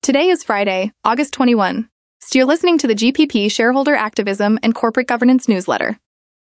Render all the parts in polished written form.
Today is Friday, August 21. So you're listening to the GPP Shareholder Activism and Corporate Governance Newsletter.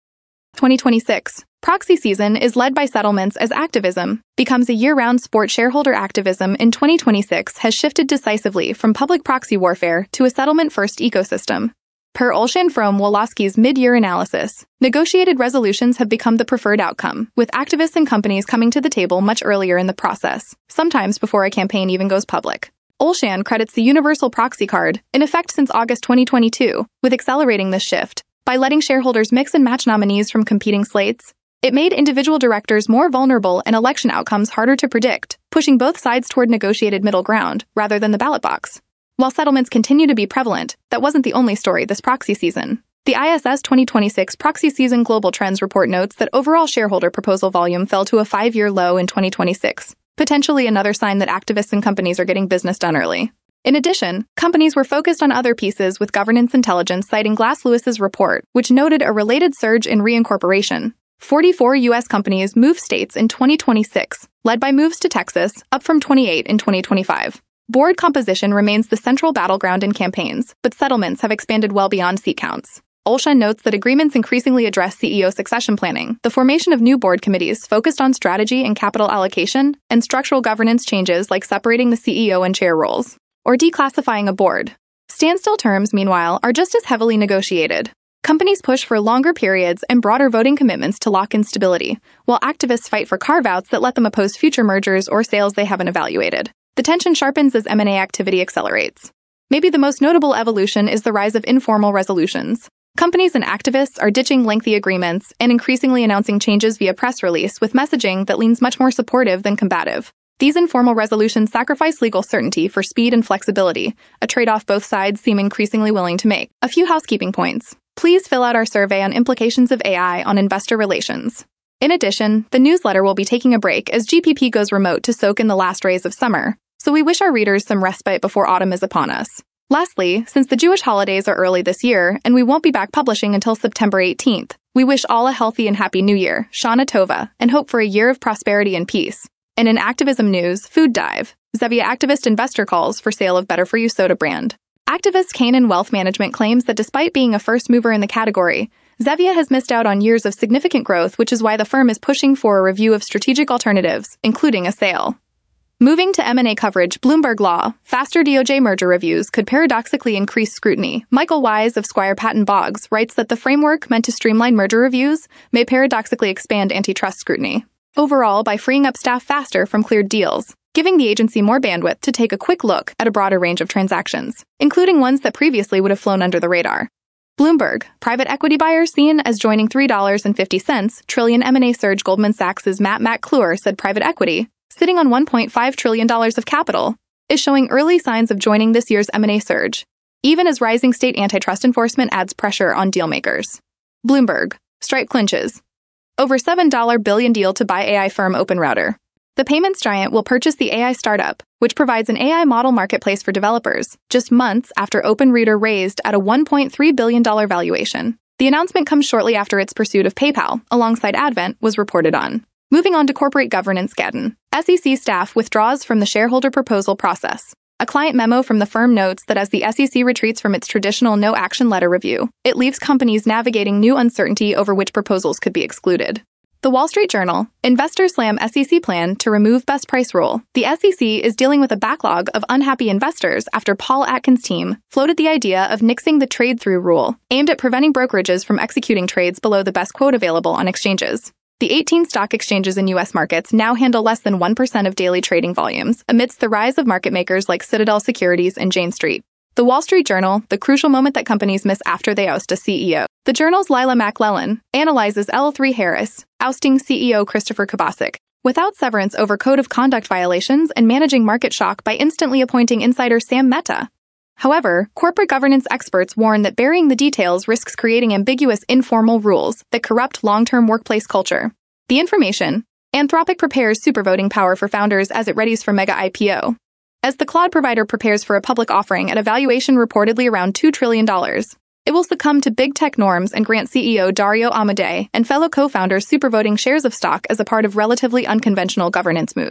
2026. Proxy season is led by settlements as activism becomes a year-round sport. Shareholder activism in 2026 has shifted decisively from public proxy warfare to a settlement-first ecosystem. Per Olshan from Wolosky's mid-year analysis, negotiated resolutions have become the preferred outcome, with activists and companies coming to the table much earlier in the process, sometimes before a campaign even goes public. Olshan credits the universal proxy card, in effect since August 2022, with accelerating this shift. By letting shareholders mix and match nominees from competing slates, it made individual directors more vulnerable and election outcomes harder to predict, pushing both sides toward negotiated middle ground rather than the ballot box. While settlements continue to be prevalent, that wasn't the only story this proxy season. The ISS 2026 Proxy Season Global Trends report notes that overall shareholder proposal volume fell to a 5-year low in 2026, potentially another sign that activists and companies are getting business done early. In addition, companies were focused on other pieces with governance intelligence, citing Glass Lewis's report, which noted a related surge in reincorporation. 44 U.S. companies moved states in 2026, led by moves to Texas, up from 28 in 2025. Board composition remains the central battleground in campaigns, but settlements have expanded well beyond seat counts. Olshan notes that agreements increasingly address CEO succession planning, the formation of new board committees focused on strategy and capital allocation, and structural governance changes like separating the CEO and chair roles, or declassifying a board. Standstill terms, meanwhile, are just as heavily negotiated. Companies push for longer periods and broader voting commitments to lock in stability, while activists fight for carve-outs that let them oppose future mergers or sales they haven't evaluated. The tension sharpens as M&A activity accelerates. Maybe the most notable evolution is the rise of informal resolutions. Companies and activists are ditching lengthy agreements and increasingly announcing changes via press release with messaging that leans much more supportive than combative. These informal resolutions sacrifice legal certainty for speed and flexibility, a trade-off both sides seem increasingly willing to make. A few housekeeping points. Please fill out our survey on implications of AI on investor relations. In addition, the newsletter will be taking a break as GPP goes remote to soak in the last rays of summer, so we wish our readers some respite before autumn is upon us. Lastly, since the Jewish holidays are early this year and we won't be back publishing until September 18th, we wish all a healthy and happy new year, Shana Tova, and hope for a year of prosperity and peace. And in activism news, food dive, Zevia activist investor calls for sale of Better For You soda brand. Activist Canaan Wealth Management claims that despite being a first mover in the category, Zevia has missed out on years of significant growth, which is why the firm is pushing for a review of strategic alternatives, including a sale. Moving to M&A coverage, Bloomberg Law, faster DOJ merger reviews could paradoxically increase scrutiny. Michael Wise of Squire Patton Boggs writes that the framework meant to streamline merger reviews may paradoxically expand antitrust scrutiny. Overall, by freeing up staff faster from cleared deals, giving the agency more bandwidth to take a quick look at a broader range of transactions, including ones that previously would have flown under the radar. Bloomberg, private equity buyers seen as joining $3.50 trillion M&A surge. Goldman Sachs' Matt McClure said private equity, sitting on $1.5 trillion of capital, is showing early signs of joining this year's M&A surge, even as rising state antitrust enforcement adds pressure on dealmakers. Bloomberg, Stripe clinches over $7 billion deal to buy AI firm OpenRouter. The payments giant will purchase the AI startup, which provides an AI model marketplace for developers, just months after OpenRouter raised at a $1.3 billion valuation. The announcement comes shortly after its pursuit of PayPal, alongside Advent, was reported on. Moving on to corporate governance, Skadden. SEC staff withdraws from the shareholder proposal process. A client memo from the firm notes that as the SEC retreats from its traditional no-action letter review, it leaves companies navigating new uncertainty over which proposals could be excluded. The Wall Street Journal, investors slam SEC plan to remove best price rule. The SEC is dealing with a backlog of unhappy investors after Paul Atkins' team floated the idea of nixing the trade-through rule, aimed at preventing brokerages from executing trades below the best quote available on exchanges. The 18 stock exchanges in U.S. markets now handle less than 1% of daily trading volumes, amidst the rise of market makers like Citadel Securities and Jane Street. The Wall Street Journal, the crucial moment that companies miss after they oust a CEO. The Journal's Lila McLellan analyzes L3 Harris, ousting CEO Christopher Kubasik, without severance over code of conduct violations and managing market shock by instantly appointing insider Sam Mehta. However, corporate governance experts warn that burying the details risks creating ambiguous informal rules that corrupt long-term workplace culture. The Information, Anthropic prepares supervoting power for founders as it readies for mega IPO. As the cloud provider prepares for a public offering at a valuation reportedly around $2 trillion, it will succumb to big tech norms and grant CEO Dario Amodei and fellow co-founders supervoting shares of stock as a part of relatively unconventional governance moves.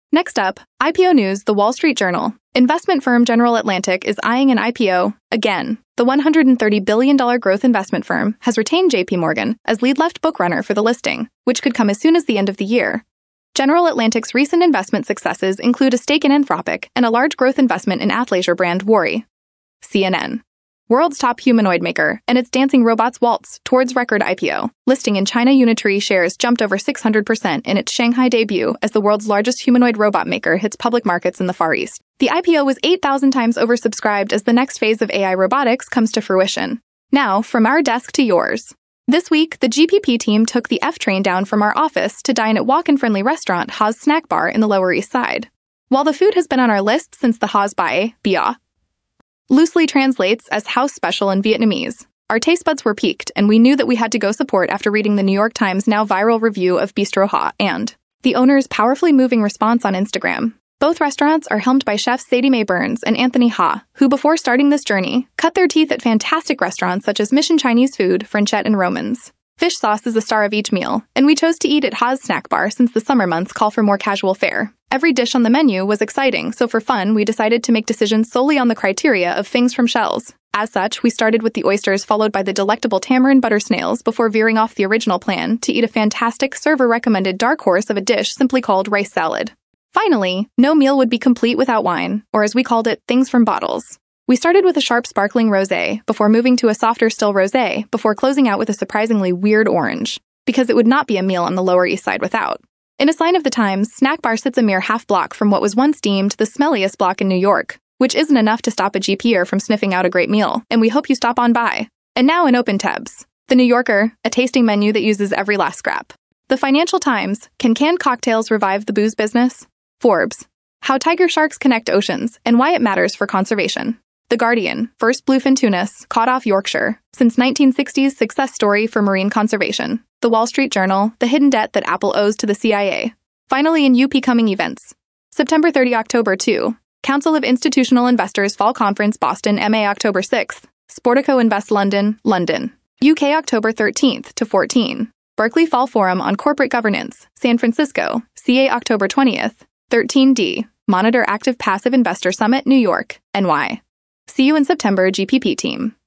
Next up, IPO news, The Wall Street Journal. Investment firm General Atlantic is eyeing an IPO again. The $130 billion growth investment firm has retained JP Morgan as lead left bookrunner for the listing, which could come as soon as the end of the year. General Atlantic's recent investment successes include a stake in Anthropic and a large growth investment in athleisure brand Worry. CNN. World's top humanoid maker and its dancing robots waltz towards record IPO. Listing in China, Unitree shares jumped over 600% in its Shanghai debut as the world's largest humanoid robot maker hits public markets in the Far East. The IPO was 8,000 times oversubscribed as the next phase of AI robotics comes to fruition. Now, from our desk to yours. This week, the GPP team took the F train down from our office to dine at walk-in-friendly restaurant Ha's Snack Bar in the Lower East Side. While the food has been on our list since the Ha's Bae, Bia loosely translates as house special in Vietnamese, our taste buds were piqued, and we knew that we had to go support after reading the New York Times now viral review of Bistro Ha and the owner's powerfully moving response on Instagram. Both restaurants are helmed by chefs Sadie Mae Burns and Anthony Ha, who before starting this journey, cut their teeth at fantastic restaurants such as Mission Chinese Food, Frenchette, and Roman's. Fish sauce is the star of each meal, and we chose to eat at Ha's Snack Bar since the summer months call for more casual fare. Every dish on the menu was exciting, so for fun, we decided to make decisions solely on the criteria of things from shells. As such, we started with the oysters followed by the delectable tamarind butter snails before veering off the original plan to eat a fantastic server-recommended dark horse of a dish simply called rice salad. Finally, no meal would be complete without wine, or as we called it, things from bottles. We started with a sharp sparkling rosé, before moving to a softer still rosé, before closing out with a surprisingly weird orange, because it would not be a meal on the Lower East Side without. In a sign of the times, Snack Bar sits a mere half block from what was once deemed the smelliest block in New York, which isn't enough to stop a GPer from sniffing out a great meal, and we hope you stop on by. And now in Open Tabs. The New Yorker, a tasting menu that uses every last scrap. The Financial Times, can canned cocktails revive the booze business? Forbes, how tiger sharks connect oceans and why it matters for conservation. The Guardian, first bluefin tunas, caught off Yorkshire, since 1960s success story for marine conservation. The Wall Street Journal, the hidden debt that Apple owes to the CIA. Finally, in UP coming events. September 30, October 2, Council of Institutional Investors Fall Conference, Boston, MA, October 6th. Sportico Invest London, London. UK, October 13th to 14. Berkeley Fall Forum on Corporate Governance, San Francisco, CA, October 20th. 13D, Monitor Active Passive Investor Summit, New York, NY. See you in September, GPP team.